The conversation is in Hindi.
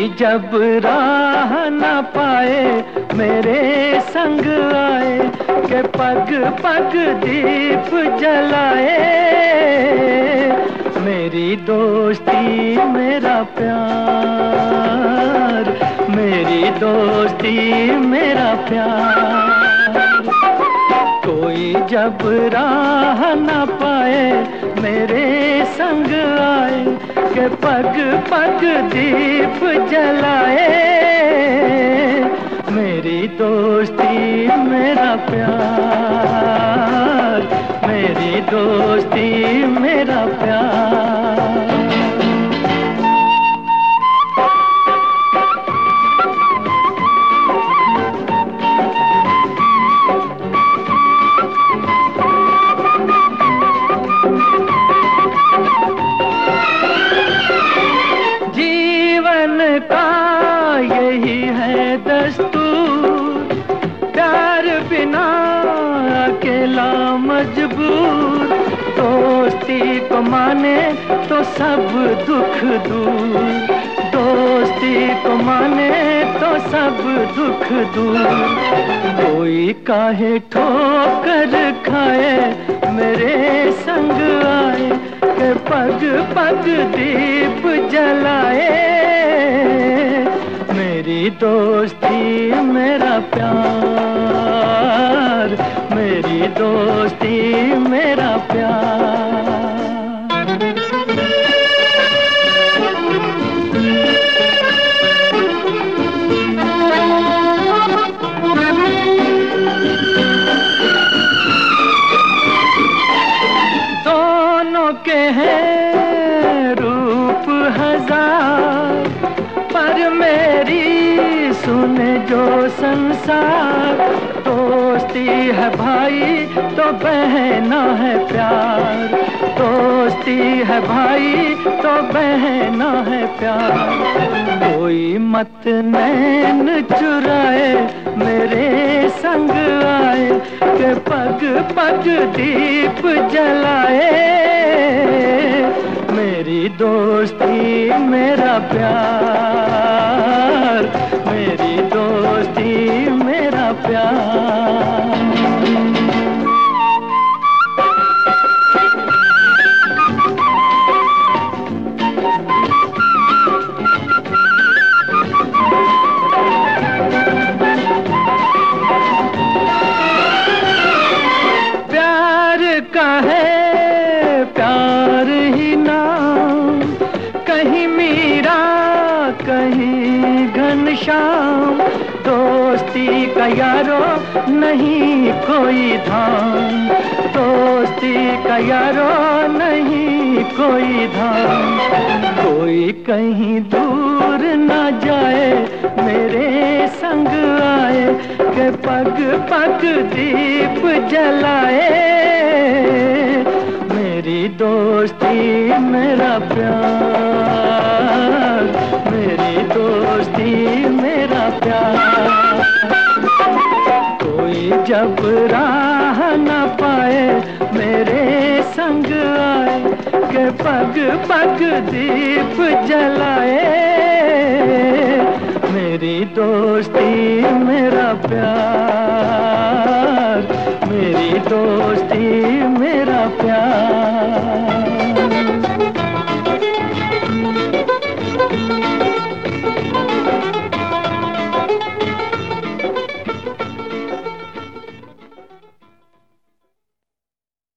जब राह न पाए मेरे संग आए के पग पग दीप जलाए। मेरी दोस्ती मेरा प्यार, मेरी दोस्ती मेरा प्यार। कोई जब राह न पाए मेरे संग आए के पग पग दीप जलाए। मेरी दोस्ती मेरा प्यार, मेरी दोस्ती मेरा प्यार। जीवन का यही है दस्तूर, प्यार बिना अकेला मजबूर। दोस्ती को माने तो सब दुख दूर, दोस्ती को माने तो सब दुख दूर। कोई काहे ठोकर खाए मेरे संग आए के पग पग दीप जलाए। मेरी दोस्ती मेरा प्यार, मेरी दोस्ती मेरा प्यार। दोनों के हैं रूप हजार, पर मेरी सुने जो संसार। दोस्ती है भाई तो बहना है प्यार, दोस्ती है भाई तो बहना है प्यार। कोई मत नैन चुराए मेरे संग आए के पग पग दीप जलाए। मेरी दोस्ती मेरा प्यार, मेरी दोस्ती मेरा प्यार। प्यार का है प्यार ही नाम, कहीं मीरा कहीं घनश्याम। दोस्ती का यारो नहीं कोई धाम, दोस्ती का यारो नहीं कोई धाम। कोई कहीं दूर न जाए मेरे संग आए के पग पग दीप जलाए। मेरी दोस्ती मेरा प्यार, मेरी दोस्ती मेरा प्यार। कोई जब राह न पाए मेरे संग आए के पग पग दीप जलाए। मेरी दोस्ती मेरा प्यार, मेरी दोस्ती मेरा प्यार।